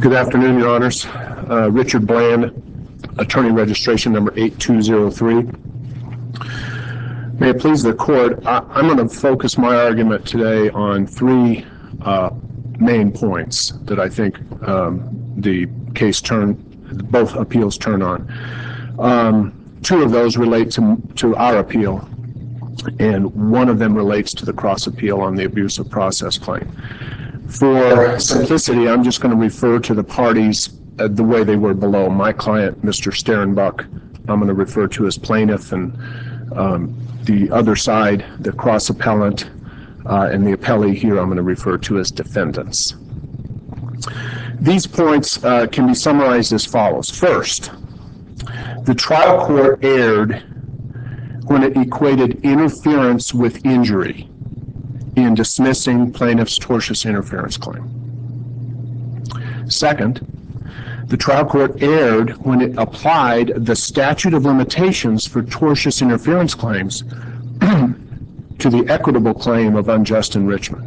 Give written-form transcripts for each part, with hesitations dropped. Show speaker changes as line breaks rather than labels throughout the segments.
Good afternoon, Your Honors. Richard Bland, attorney registration number 8203. May it please the court, I'm going to focus my argument today on three main points that I think both appeals turn on. Two of those relate to our appeal, and one of them relates to the cross appeal on the abuse of process claim. For simplicity, I'm just going to refer to the parties the way they were below. My client, Mr. Sterenbach, I'm going to refer to as plaintiff, and the other side, the cross appellant, and the appellee here, I'm going to refer to as defendants. These points can be summarized as follows. First, the trial court erred when it equated interference with injury in dismissing plaintiff's tortious interference claim. Second, the trial court erred when it applied the statute of limitations for tortious interference claims to the equitable claim of unjust enrichment.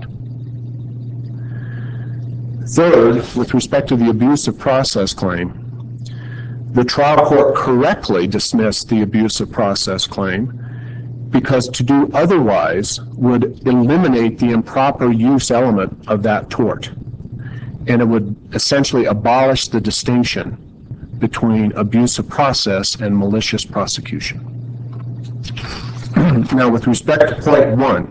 Third, with respect to the abuse of process claim, the trial court correctly dismissed the abuse of process claim because to do otherwise would eliminate the improper use element of that tort, and it would essentially abolish the distinction between abuse of process and malicious prosecution. Now, with respect to point one,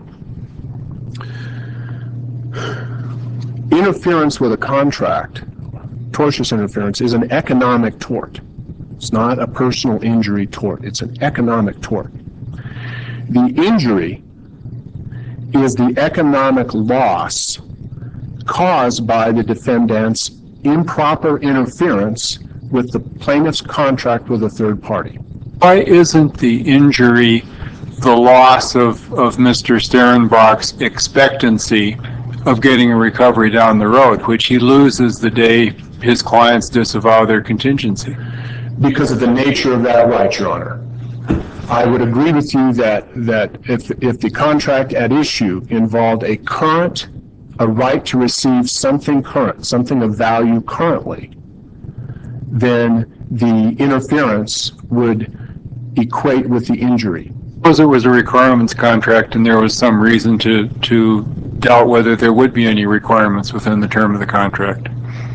interference with a contract, tortious interference, is an economic tort. It's not a personal injury tort. It's an economic tort. The injury is the economic loss caused by the defendant's improper interference with the plaintiff's contract with a third party.
Why isn't the injury the loss of Mr. Sterenbach's expectancy of getting a recovery down the road, which he loses the day his clients disavow their contingency?
Because of the nature of that right, Your Honor. I would agree with you that if the contract at issue involved a right to receive something current, something of value currently, then the interference would equate with the injury.
Suppose it was a requirements contract and there was some reason to doubt whether there would be any requirements within the term of the contract.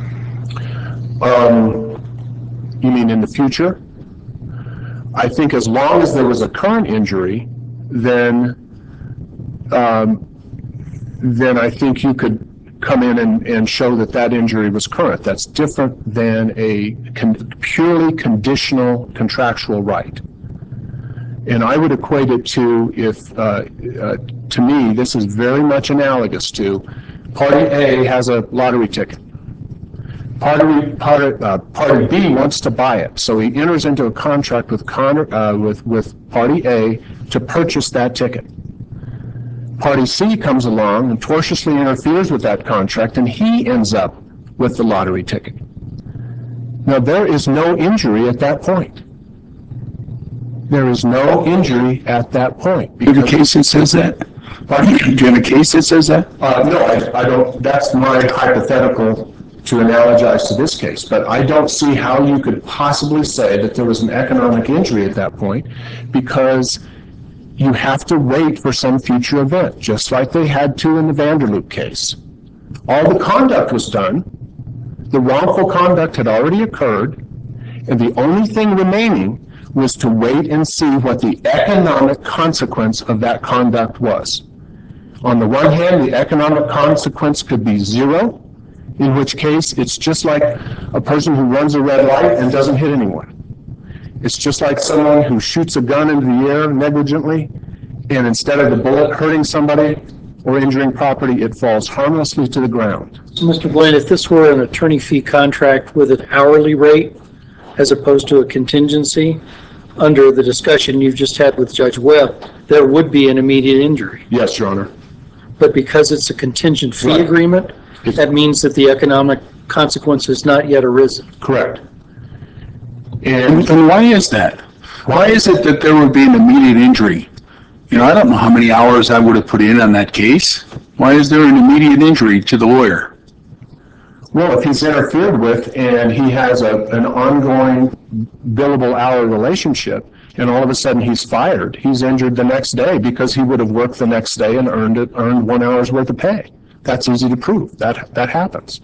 You mean in the future? I think as long as there was a current injury, then I think you could come in and show that injury was current. That's different than a purely conditional contractual right. And I would equate it to to me, this is very much analogous to Party A has a lottery ticket. Party B wants to buy it, so he enters into a contract with Party A to purchase that ticket. Party C comes along and tortiously interferes with that contract, and he ends up with the lottery ticket. Now, there is no injury at that point. There is no injury at that point.
Do you have a case that says that?
Pardon?
Do you have a case that says that?
No, I don't. That's my hypothetical to analogize to this case, but I don't see how you could possibly say that there was an economic injury at that point, because you have to wait for some future event, just like they had to in the Vanderloop case. All the conduct was done, the wrongful conduct had already occurred, and the only thing remaining was to wait and see what the economic consequence of that conduct was. On the one hand, the economic consequence could be zero, in which case it's just like a person who runs a red light and doesn't hit anyone. It's just like someone who shoots a gun into the air negligently, and instead of the bullet hurting somebody or injuring property, it falls harmlessly to the ground.
So, Mr. Blaine, if this were an attorney fee contract with an hourly rate as opposed to a contingency, under the discussion you've just had with Judge Webb, there would be an immediate injury.
Yes, Your Honor.
But because it's a contingent fee agreement, that means that the economic consequence has not yet arisen.
Correct.
And why is that? Why is it that there would be an immediate injury? You know, I don't know how many hours I would have put in on that case. Why is there an immediate injury to the lawyer?
Well, if he's interfered with and he has an ongoing billable hour relationship, and all of a sudden he's fired, he's injured the next day because he would have worked the next day and earned 1 hour's worth of pay. That's easy to prove. That happens.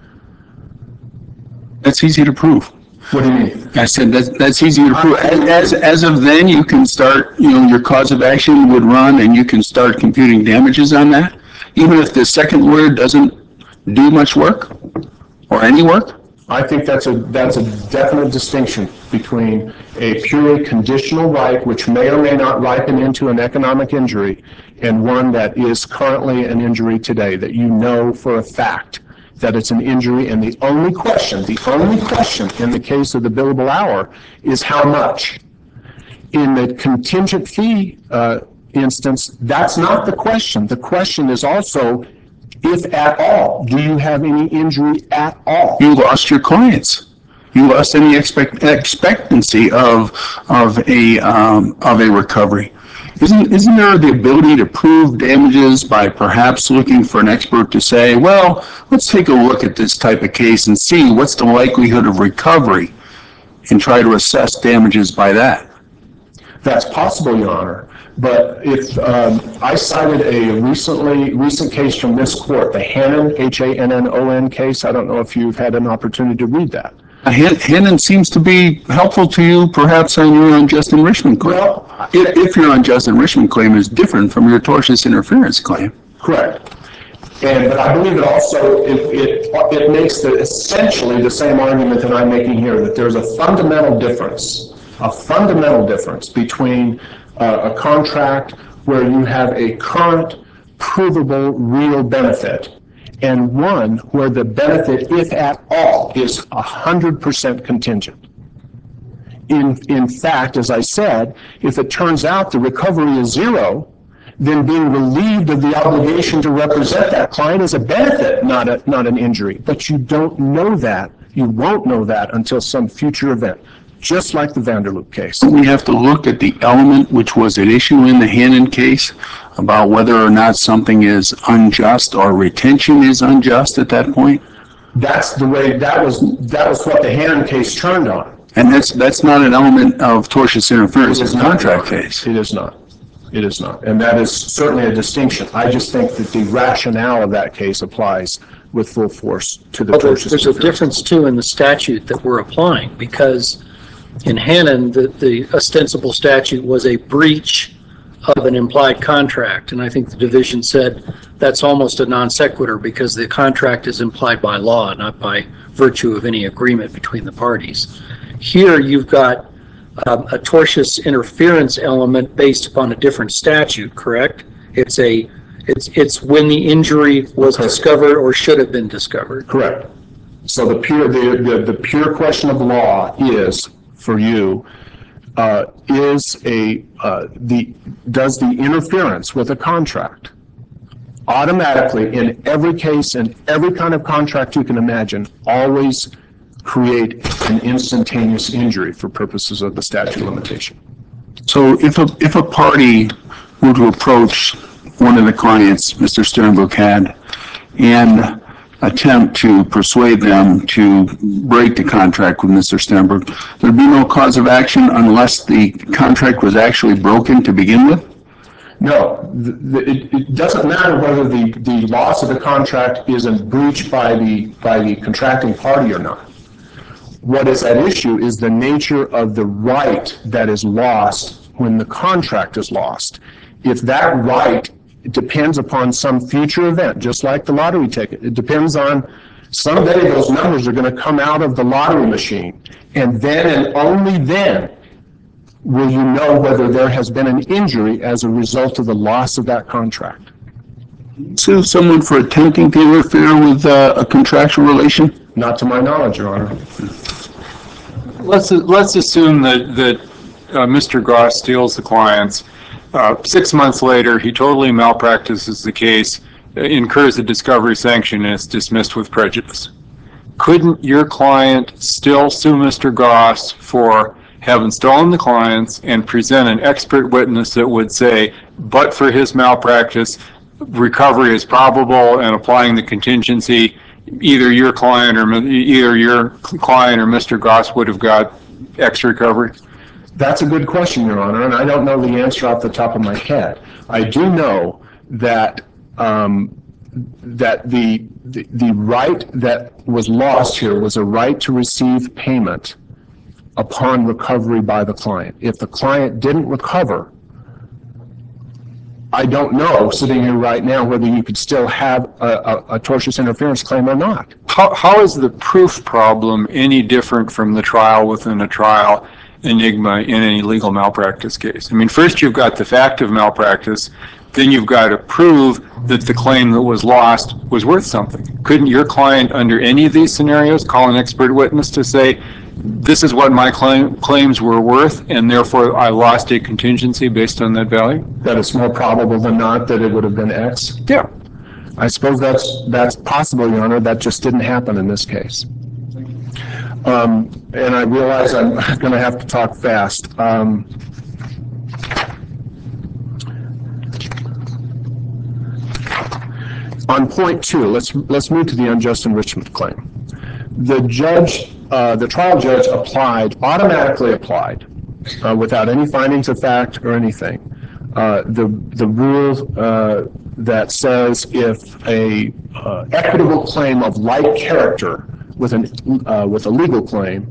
That's easy to prove.
What do you mean?
I said that's easy to prove. As of then, you can start, your cause of action would run and you can start computing damages on that, even if the second lawyer doesn't do much work or any work?
I think that's a definite distinction between a purely conditional right, which may or may not ripen into an economic injury, and one that is currently an injury today, that you know for a fact that it's an injury, and the only question in the case of the billable hour is how much. In the contingent fee instance, that's not the question. The question is also, if at all, do you have any injury at all?
You lost your clients. You lost any expectancy of a recovery. Isn't there the ability to prove damages by perhaps looking for an expert to say, well, let's take a look at this type of case and see what's the likelihood of recovery and try to assess damages by that?
That's possible, Your Honor. But if I cited a recent case from this court, the Hannon, Hannon case. I don't know if you've had an opportunity to read that.
Hannon seems to be helpful to you, perhaps, on your unjust enrichment claim.
Well,
if your unjust enrichment claim is different from your tortious interference claim.
Correct. But I believe it also, it makes essentially the same argument that I'm making here, that there's a fundamental difference between a contract where you have a current, provable, real benefit, and one where the benefit, if at all, is 100% contingent. In fact, as I said, if it turns out the recovery is zero, then being relieved of the obligation to represent that client is a benefit, not an injury. But you don't know that. You won't know that until some future event, just like the Vanderloop case.
We have to look at the element which was at issue in the Hannon case about whether or not something is unjust or retention is unjust at that point.
That's the way, that was what the Hannon case turned on.
And that's not an element of tortious interference in a contract case.
It is not. It is not. And that is certainly a distinction. I just think that the rationale of that case applies with full force to the tortious interference.
There's a difference, too, in the statute that we're applying, because in Hannon, the ostensible statute was a breach of an implied contract. And I think the division said that's almost a non sequitur because the contract is implied by law, not by virtue of any agreement between the parties. Here, you've got a tortious interference element based upon a different statute, correct? It's when the injury was discovered or should have been discovered.
Correct. So the pure question of law is, for you, does the interference with a contract automatically, in every case, in every kind of contract you can imagine, always create an instantaneous injury for purposes of the statute of limitation?
So if a party were to approach one of the clients Mr. Sternberg had and attempt to persuade them to break the contract with Mr. Sternberg, there'd be no cause of action unless the contract was actually broken to begin with?
No, it doesn't matter whether the loss of the contract is a breach by the contracting party or not. What is at issue is the nature of the right that is lost when the contract is lost. If that right depends upon some future event, just like the lottery ticket, it depends on someday those numbers are going to come out of the lottery machine, and then and only then will you know whether there has been an injury as a result of the loss of that contract.
Sue someone for attempting to interfere with a contractual relation?
Not to my knowledge, Your Honor.
Let's assume that Mr. Gross steals the clients. 6 months later, he totally malpractices the case, incurs a discovery sanction, and is dismissed with prejudice. Couldn't your client still sue Mr. Gross for having stolen the clients and present an expert witness that would say, but for his malpractice, recovery is probable, and applying the contingency, either your client or Mr. Goss would have got X recovery?
That's a good question, Your Honor, and I don't know the answer off the top of my head. I do know that that the right that was lost here was a right to receive payment upon recovery by the client. If the client didn't recover, I don't know, sitting here right now, whether you could still have a tortious interference claim or not.
How is the proof problem any different from the trial within a trial enigma in any legal malpractice case? I mean, first you've got the fact of malpractice, then you've got to prove that the claim that was lost was worth something. Couldn't your client, under any of these scenarios, call an expert witness to say, this is what my claims were worth, and therefore I lost a contingency based on that value?
That it's more probable than not that it would have been X?
Yeah.
I suppose that's possible, Your Honor. That just didn't happen in this case. And I realize I'm going to have to talk fast. On point 2, let's move to the unjust enrichment claim. The trial judge automatically applied, without any findings of fact or anything, the rule that says if a equitable claim of like character with a legal claim,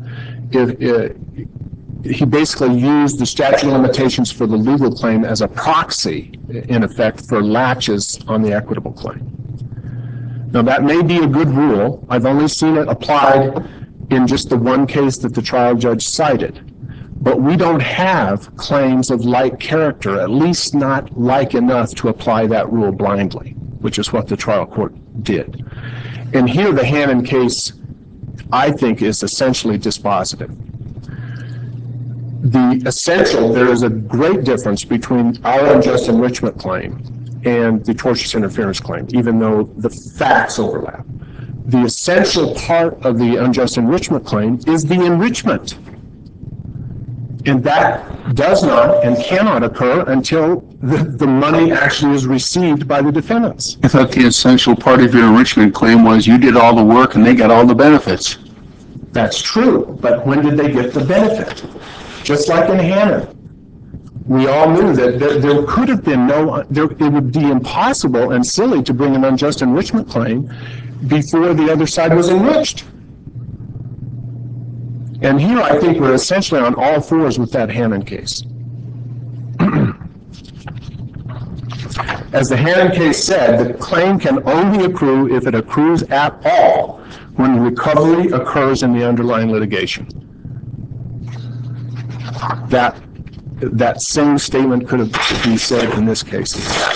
he basically used the statute of limitations for the legal claim as a proxy, in effect, for latches on the equitable claim. Now, that may be a good rule. I've only seen it applied in just the one case that the trial judge cited. But we don't have claims of like character, at least not like enough to apply that rule blindly, which is what the trial court did. And here the Hannon case, I think, is essentially dispositive. There is a great difference between our unjust enrichment claim and the tortious interference claim, even though the facts overlap. The essential part of the unjust enrichment claim is the enrichment. And that does not and cannot occur until the money actually is received by the defendants.
I thought the essential part of your enrichment claim was you did all the work and they got all the benefits.
That's true, but when did they get the benefit? Just like in Hannon, we all knew that there could have been it would be impossible and silly to bring an unjust enrichment claim before the other side was enriched. And here I think we're essentially on all fours with that Hannon case. As the Hannon case said, the claim can only accrue if it accrues at all when recovery occurs in the underlying litigation. That same statement could have been said in this case.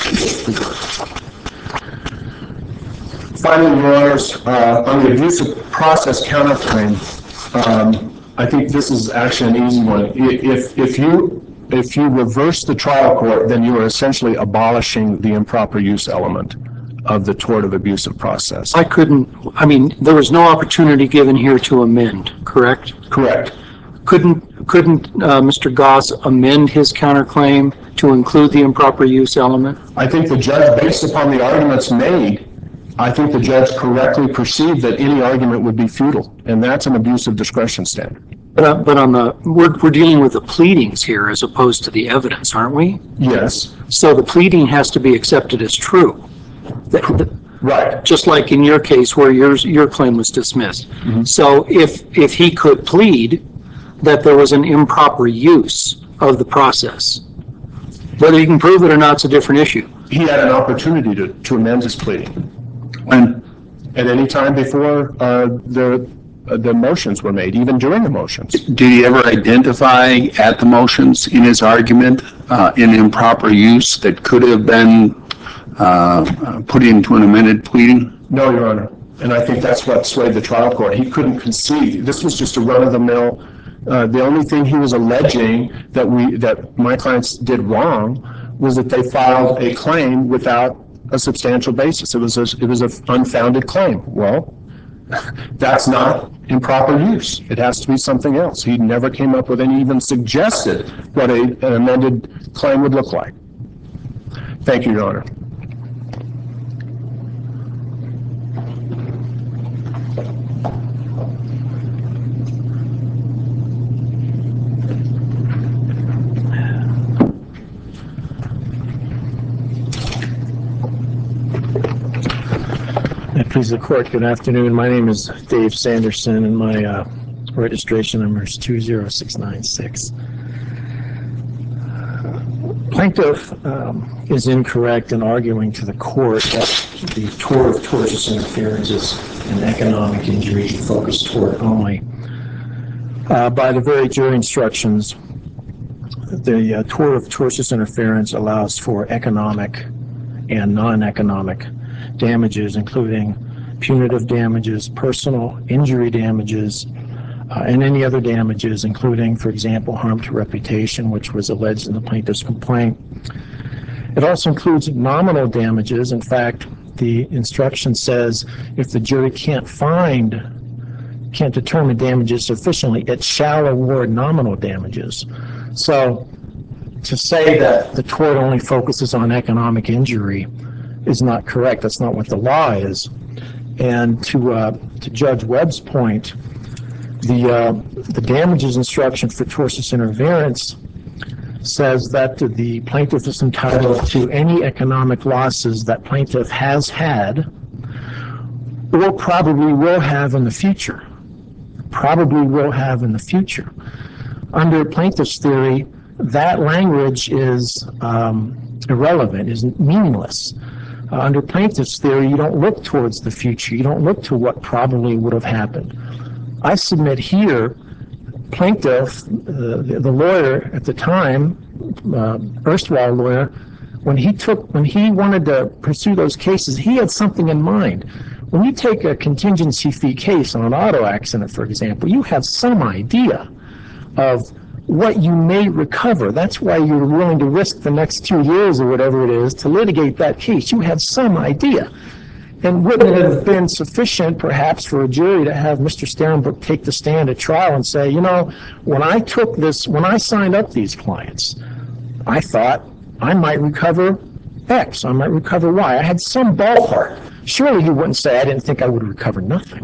Finally, Your Honors, on the abusive process counterclaim, I think this is actually an easy one. If you reverse the trial court, then you are essentially abolishing the improper use element of the tort of abusive process.
There was no opportunity given here to amend, correct?
Correct.
Couldn't Mr. Goss amend his counterclaim to include the improper use element?
I think the judge, based upon the arguments made, I think the judge correctly perceived that any argument would be futile, and that's an abuse of discretion standard.
But we're dealing with the pleadings here as opposed to the evidence, aren't we?
Yes.
So the pleading has to be accepted as true.
Right.
Just like in your case where your claim was dismissed. Mm-hmm. So if he could plead that there was an improper use of the process, whether you can prove it or not is a different issue.
He had an opportunity to amend his pleading. And at any time before the motions were made, even during the motions.
Did he ever identify at the motions in his argument an improper use that could have been put into an amended pleading?
No, Your Honor. And I think that's what swayed the trial court. He couldn't concede. This was just a run-of-the-mill. The only thing he was alleging that my clients did wrong was that they filed a claim without a substantial basis. It was an unfounded claim. Well, that's not improper use. It has to be something else. He never came up with any, even suggested what an amended claim would look like. Thank you, Your Honor.
Please the court, good afternoon. My name is Dave Sanderson and my registration number is 20696. Plaintiff is incorrect in arguing to the court that the tort of tortious interference is an economic injury focused tort only. By the very jury instructions, the tort of tortious interference allows for economic and non-economic damages, including punitive damages, personal injury damages, and any other damages, including, for example, harm to reputation, which was alleged in the plaintiff's complaint. It also includes nominal damages. In fact, the instruction says if the jury can't determine damages sufficiently, it shall award nominal damages. So to say that the tort only focuses on economic injury is not correct. That's not what the law is. And to Judge Webb's point, the damages instruction for tortious interference says that the plaintiff is entitled to any economic losses that plaintiff has had or probably will have in the future. Probably will have in the future. Under plaintiff's theory, that language is irrelevant, is meaningless. Under plaintiff's theory, you don't look towards the future. You don't look to what probably would have happened. I submit here, plaintiff, the lawyer at the time, erstwhile lawyer, when he wanted to pursue those cases, he had something in mind. When you take a contingency fee case on an auto accident, for example, you have some idea of what you may recover. That's why you're willing to risk the next 2 years or whatever it is to litigate that case. You have some idea. And wouldn't it have been sufficient, perhaps, for a jury to have Mr. Sterenbrook take the stand at trial and say, you know, when I signed up these clients, I thought I might recover X, I might recover Y. I had some ballpark. Surely he wouldn't say I didn't think I would recover nothing.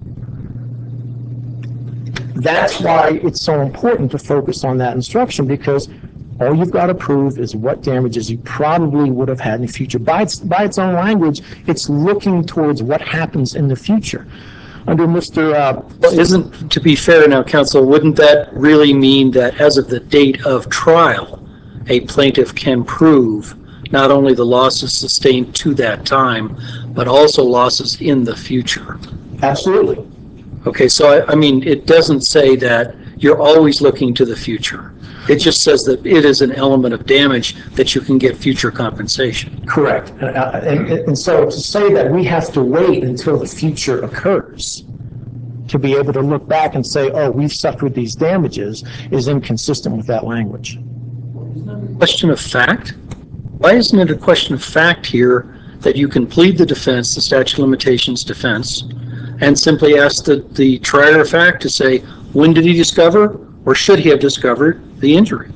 That's why it's so important to focus on that instruction, because all you've got to prove is what damages you probably would have had in the future. By its own language, it's looking towards what happens in the future. Under Mr.
To be fair now, counsel, wouldn't that really mean that as of the date of trial, a plaintiff can prove not only the losses sustained to that time, but also losses in the future?
Absolutely.
Okay, so I mean, it doesn't say that you're always looking to the future. It just says that it is an element of damage that you can get future compensation.
Correct. And so to say that we have to wait until the future occurs to be able to look back and say, oh, we've suffered these damages, is inconsistent with that language.
Question of fact? Why isn't it a question of fact here that you can plead the defense, the statute of limitations defense, and simply ask the trier of fact to say, when did he discover, or should he have discovered, the injury?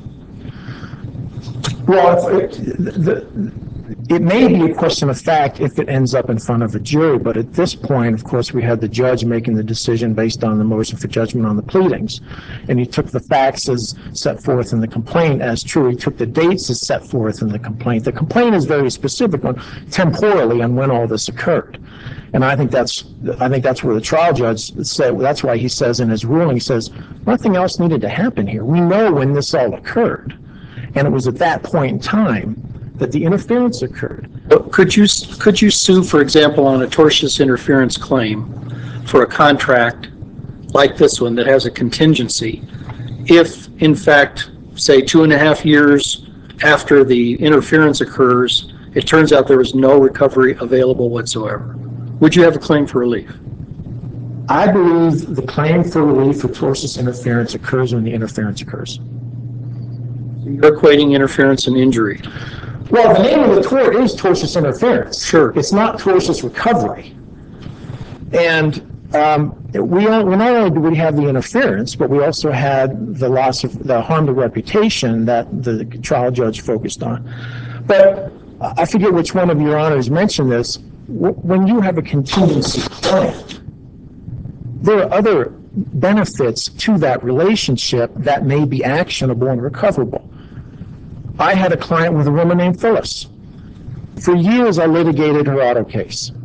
Well, it may be a question of fact if it ends up in front of a jury, but at this point, of course, we had the judge making the decision based on the motion for judgment on the pleadings. And he took the facts as set forth in the complaint as true. He took the dates as set forth in the complaint. The complaint is very specific on temporally on when all this occurred. And I think that's where the trial judge said, that's why he says in his ruling, he says, nothing else needed to happen here. We know when this all occurred. And it was at that point in time that the interference occurred.
Could you sue, for example, on a tortious interference claim for a contract like this one that has a contingency if, in fact, say 2.5 years after the interference occurs, it turns out there was no recovery available whatsoever? Would you have a claim for relief?
I believe the claim for relief for tortious interference occurs when the interference occurs.
You're equating interference and injury.
Well, the name of the tort is tortious interference.
Sure.
It's not tortious recovery. And we not only do we have the interference, but we also had the loss of the harm to reputation that the trial judge focused on. But I forget which one of your honors mentioned this. When you have a contingency plan, there are other benefits to that relationship that may be actionable and recoverable. I had a client with a woman named Phyllis. For years, I litigated her auto case.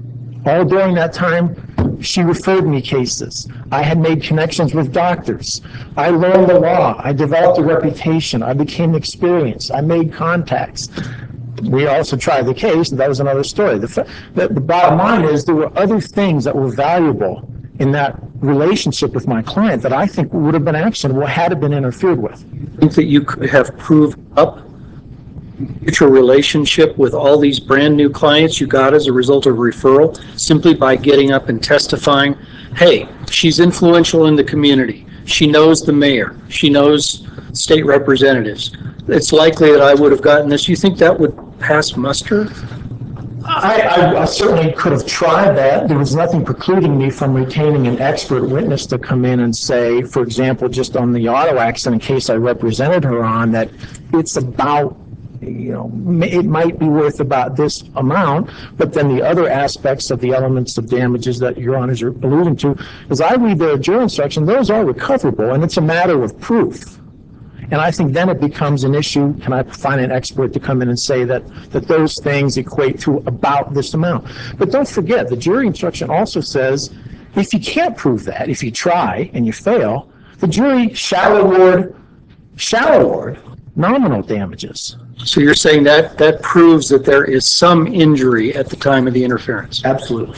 All during that time, she referred me cases. I had made connections with doctors. I learned the law. I developed a reputation. I became experienced. I made contacts. We also tried the case, and that was another story. The bottom line is there were other things that were valuable in that relationship with my client that I think would have been actionable had it been interfered with.
Think that you could have proved up future relationship with all these brand new clients you got as a result of referral simply by getting up and testifying, hey, she's influential in the community. She knows the mayor. She knows state representatives. It's likely that I would have gotten this. You think that would pass muster?
I certainly could have tried that. There was nothing precluding me from retaining an expert witness to come in and say, for example, just on the auto accident case I represented her on, that it's about, it might be worth about this amount, but then the other aspects of the elements of damages that Your Honors are alluding to, as I read the jury instruction, those are recoverable, and it's a matter of proof. And I think then it becomes an issue, can I find an expert to come in and say that those things equate to about this amount? But don't forget, the jury instruction also says, if you can't prove that, if you try and you fail, the jury shall award nominal damages.
So you're saying that proves that there is some injury at the time of the interference?
Absolutely.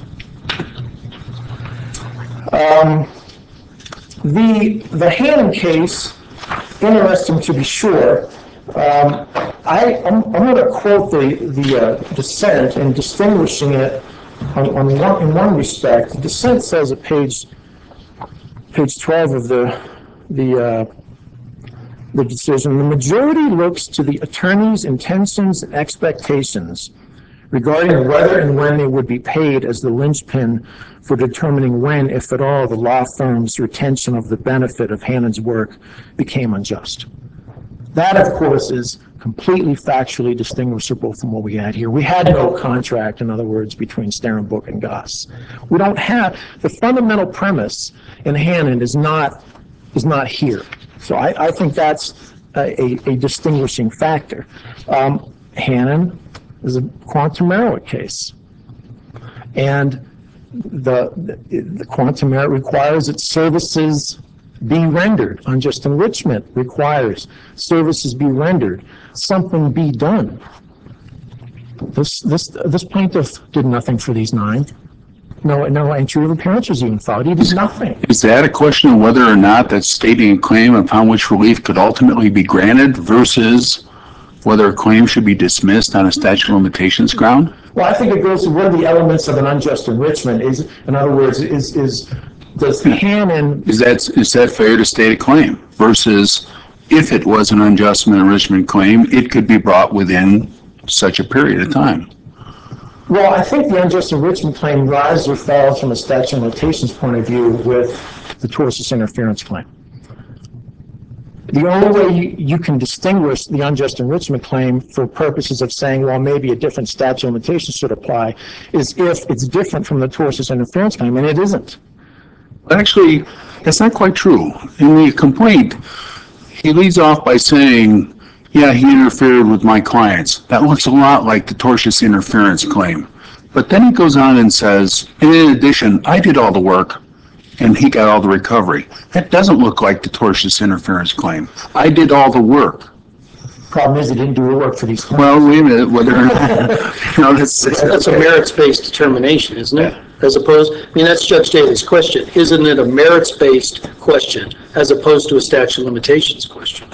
The Hannon case, interesting to be sure. I'm going to quote the dissent and distinguishing it in one respect. The dissent says at page 12 of the decision, the majority looks to the attorney's intentions and expectations regarding whether and when they would be paid as the linchpin for determining when, if at all, the law firm's retention of the benefit of Hannon's work became unjust. That, of course, is completely factually distinguishable from what we had here. We had no contract, in other words, between Sterenbook and Goss. We don't have, the fundamental premise in Hannon is not here. So I think that's a distinguishing factor. Hannon is a quantum merit case. And the quantum merit requires that services be rendered. Unjust enrichment requires services be rendered. Something be done. This plaintiff did nothing for these 9. No entry of appearance was even filed. He did nothing.
Is that a question of whether or not that's stating a claim upon which relief could ultimately be granted versus whether a claim should be dismissed on a statute of limitations ground?
Well, I think it goes to what are the elements of an unjust enrichment is. In other words, does Hannon...
Is that fair to state a claim versus if it was an unjust enrichment claim, it could be brought within such a period of time?
Well, I think the unjust enrichment claim rises or falls from a statute of limitations point of view with the tortious interference claim. The only way you can distinguish the unjust enrichment claim for purposes of saying, well, maybe a different statute of limitations should apply, is if it's different from the tortious interference claim, and it isn't.
Actually, that's not quite true. In the complaint, he leads off by saying, yeah, he interfered with my clients. That looks a lot like the tortious interference claim. But then he goes on and says, in addition, I did all the work and he got all the recovery. That doesn't look like the tortious interference claim. I did all the work.
Problem is, he didn't do the work for these claims.
Well, wait a minute, whether or not,
that's a merits-based determination, isn't it? As opposed, that's Judge Daly's question. Isn't it a merits-based question as opposed to a statute of limitations question?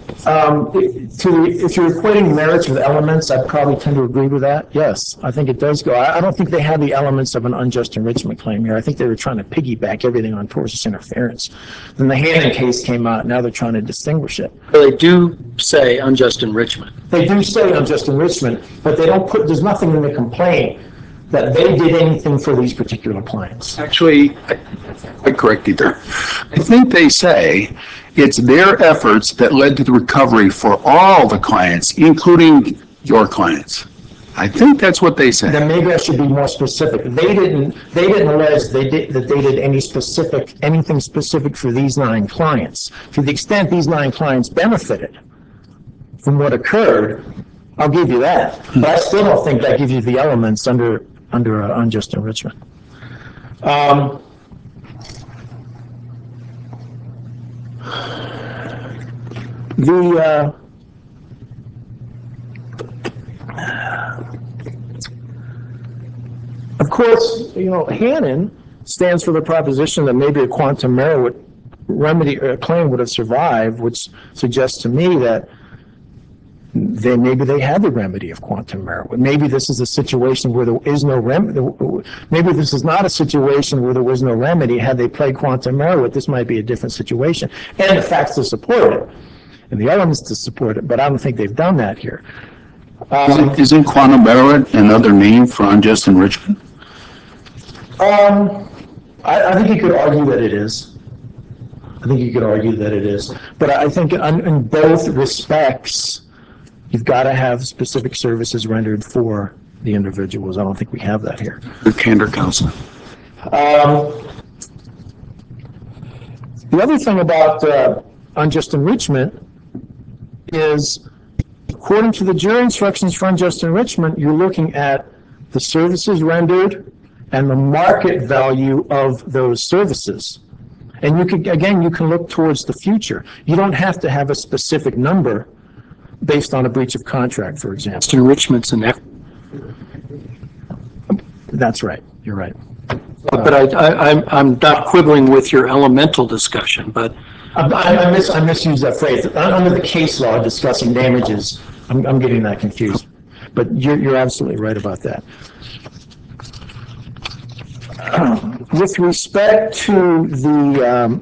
If you're equating merits with elements, I'd probably tend to agree with that. Yes, I think it does go. I don't think they have the elements of an unjust enrichment claim here. I think they were trying to piggyback everything on tortious interference. Then the Hannon case came out. Now they're trying to distinguish it.
They do say unjust enrichment.
They do say unjust enrichment, but they don't put. There's nothing in the complaint that they did anything for these particular clients.
Actually, I correct you there. I think they say it's their efforts that led to the recovery for all the clients, including your clients. I think that's what they say.
Then maybe I should be more specific. They didn't allege that they did anything specific for these 9 clients. To the extent these 9 clients benefited from what occurred, I'll give you that. But I still don't think that gives you the elements under under unjust enrichment. Of course, Hannon stands for the proposition that maybe a quantum merit remedy or claim would have survived, which suggests to me that maybe they had the remedy of quantum merit. Maybe this is a situation where there is no remedy. Maybe this is not a situation where there was no remedy. Had they played quantum merit, this might be a different situation. And the facts to support it, and the elements to support it, but I don't think they've done that here.
Isn't quantum merit another name for unjust enrichment?
I think you could argue that it is. But I think in both respects, you've got to have specific services rendered for the individuals. I don't think we have that here.
The candor counsel.
The other thing about unjust enrichment is, according to the jury instructions for unjust enrichment, you're looking at the services rendered and the market value of those services. And you can look towards the future. You don't have to have a specific number based on a breach of contract, for example.
Enrichment's an F.
That's right. You're right.
But I'm not quibbling with your elemental discussion, but
I misused that phrase. Under the case law discussing damages, I'm getting that confused. But you're absolutely right about that. With respect to the,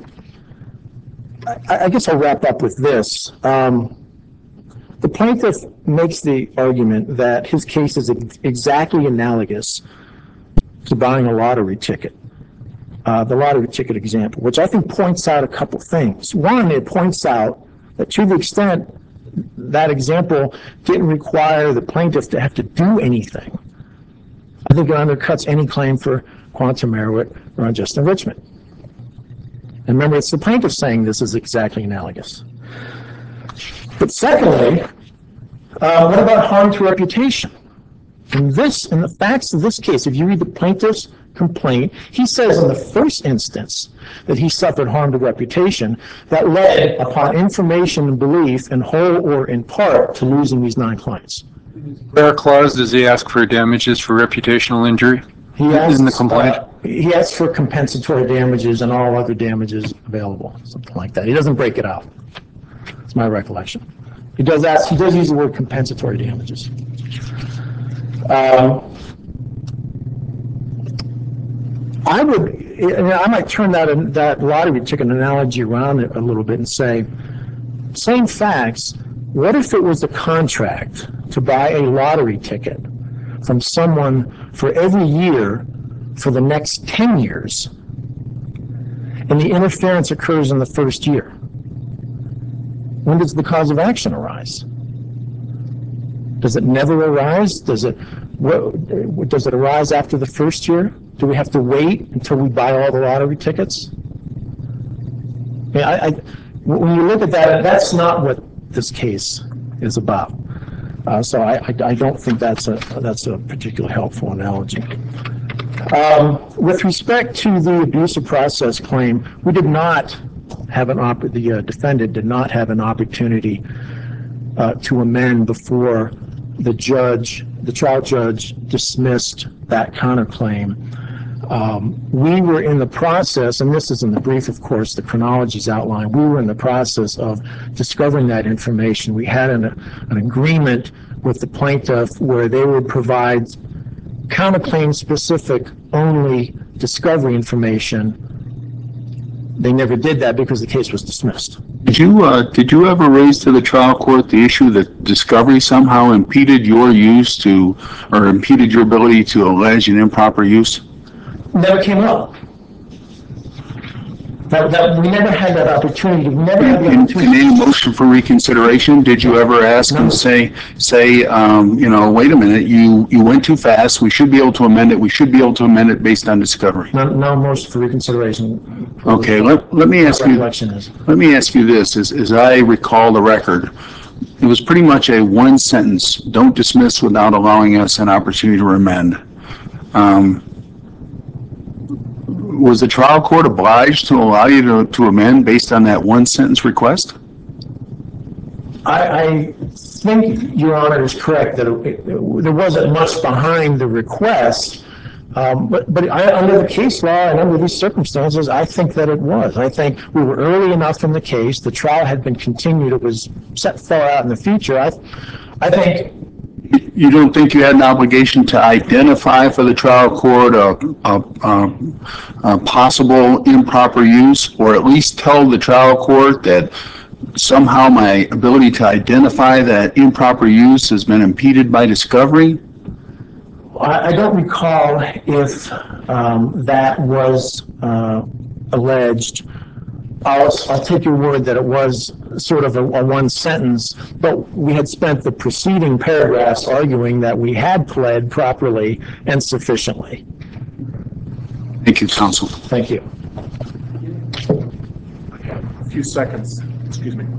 I guess I'll wrap up with this. The plaintiff makes the argument that his case is exactly analogous to buying a lottery ticket. The lottery ticket example, which I think points out a couple things. One, it points out that to the extent that example didn't require the plaintiff to have to do anything, I think it undercuts any claim for quantum merit or unjust enrichment. And remember, it's the plaintiff saying this is exactly analogous. But secondly, what about harm to reputation? In the facts of this case, if you read the plaintiff's complaint, he says in the first instance that he suffered harm to reputation that led, upon information and belief, in whole or in part, to losing these 9 clients.
Where clause does he ask for damages for reputational injury?
He asks,
in the complaint?
He asks for compensatory damages and all other damages available, something like that. He doesn't break it out. It's my recollection. He does use the word compensatory damages. I might turn that lottery ticket analogy around a little bit and say, same facts, what if it was a contract to buy a lottery ticket from someone for every year for the next 10 years, and the interference occurs in the first year? When does the cause of action arise? Does it never arise? Does it arise after the first year? Do we have to wait until we buy all the lottery tickets? When you look at that, that's not what this case is about. So I don't think that's a particularly helpful analogy. With respect to the abuse of process claim, we did not have the defendant did not have an opportunity to amend before the trial judge dismissed that counterclaim. We were in the process, and this is in the brief, of course, the chronology is outlined. We were in the process of discovering that information. We had an agreement with the plaintiff where they would provide counterclaim specific only discovery information. They never did that because the case was dismissed.
Did you ever raise to the trial court the issue that discovery somehow impeded your impeded your ability to allege an improper use?
Never came up. We never had that opportunity. We never had the opportunity.
In any motion for reconsideration, did you ever ask and say, wait a minute, you went too fast. We should be able to amend it. We should be able to amend it based on discovery.
No motion for reconsideration.
Okay, let me ask you this. As I recall the record, it was pretty much a one sentence: don't dismiss without allowing us an opportunity to amend. Was the trial court obliged to allow you to amend based on that one sentence request?
I think Your Honor is correct that there wasn't much behind the request, but under the case law and under these circumstances, I think that it was. I think we were early enough in the case. The trial had been continued. It was set far out in the future. I think.
You don't think you had an obligation to identify for the trial court a possible improper use, or at least tell the trial court that somehow my ability to identify that improper use has been impeded by discovery?
I don't recall if that was alleged. I'll take your word that it was sort of a one sentence, but we had spent the preceding paragraphs arguing that we had pled properly and sufficiently.
Thank you, counsel.
Thank you.
A few seconds, excuse me.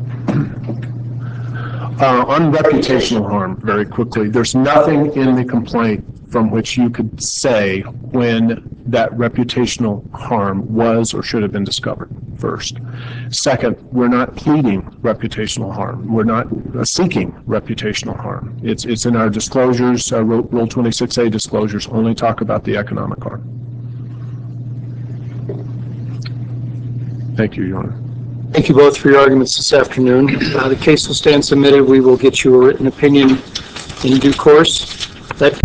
On reputational harm, very quickly, there's nothing in the complaint from which you could say when that reputational harm was or should have been discovered, first. Second, we're not pleading reputational harm. We're not seeking reputational harm. It's in our disclosures, Rule 26A disclosures only talk about the economic harm. Thank you, Your Honor.
Thank you both for your arguments this afternoon. The case will stand submitted. We will get you a written opinion in due course. That